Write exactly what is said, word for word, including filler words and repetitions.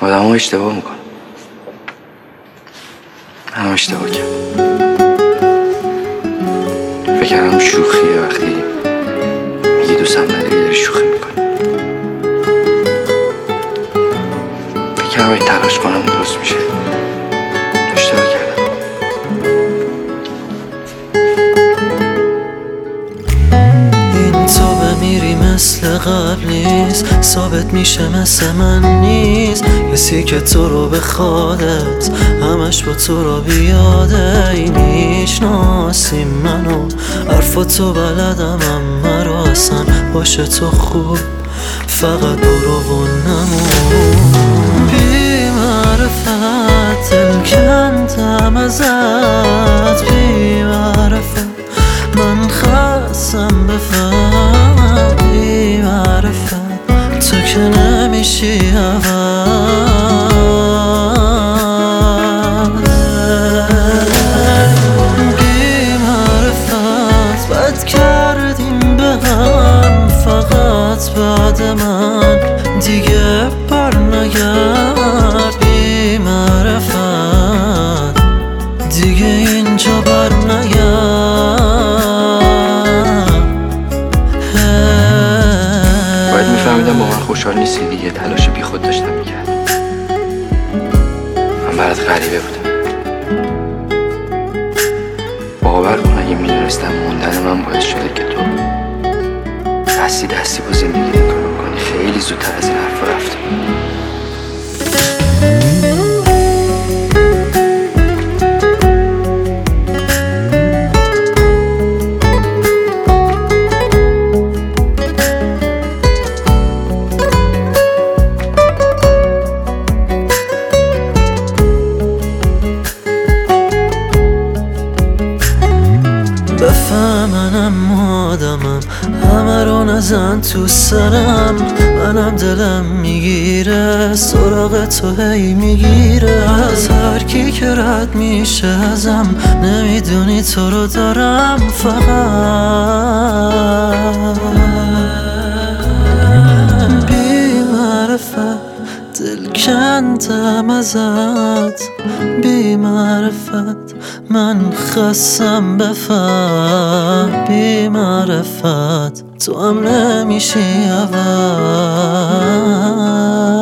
آدم ها اشتباه میکنن. من هم اشتباه کردم. فکر کردم شوخیه وقتی میگی دوستم نداری داری شوخی میکنی. فکر کردم این تلاش کنم درست میشه. اشتباه کردم. این تو بمیری مثل قبل نیست، ثابت میشه مثل من نیست. کسی که تو رو به خودت همش با تو رو بیاده. این میشناسی منو، حرفاتو بلدم اما رو اصلا باشه تو خوب. فقط برو و نمون. بی معرفت دل کندم ازت، بی معرفت من خواستم بفهم. بی معرفت تو که نمیشی عوض. بی معرفت بد کردیم به هم، فقط بعد من دیگه بر نگرد. بی معرفت دیگه اینجا بر نگرد. باید میفهمیدم با من خوشحال نیستی دیگه. تلاش بی خود داشتم میکردم. من برات غریبه بودم. باور کن اگه میدونستم موندن من باعث شده که تو دستی دستی با زندگی نگاه کنی، خیلی زودتر از این حرفا رفتی. بفهم منم آدمم، همه رو نزن تو سرم. منم دلم میگیره سراغ تو هی میگیره. از هر کی که رد میشه ازم، نمیدونی تو رو دارم فقط. بی معرفت دل کندم ازت، بی معرفت من خواستم بفهم. بی معرفت تو هم نمیشی عوض.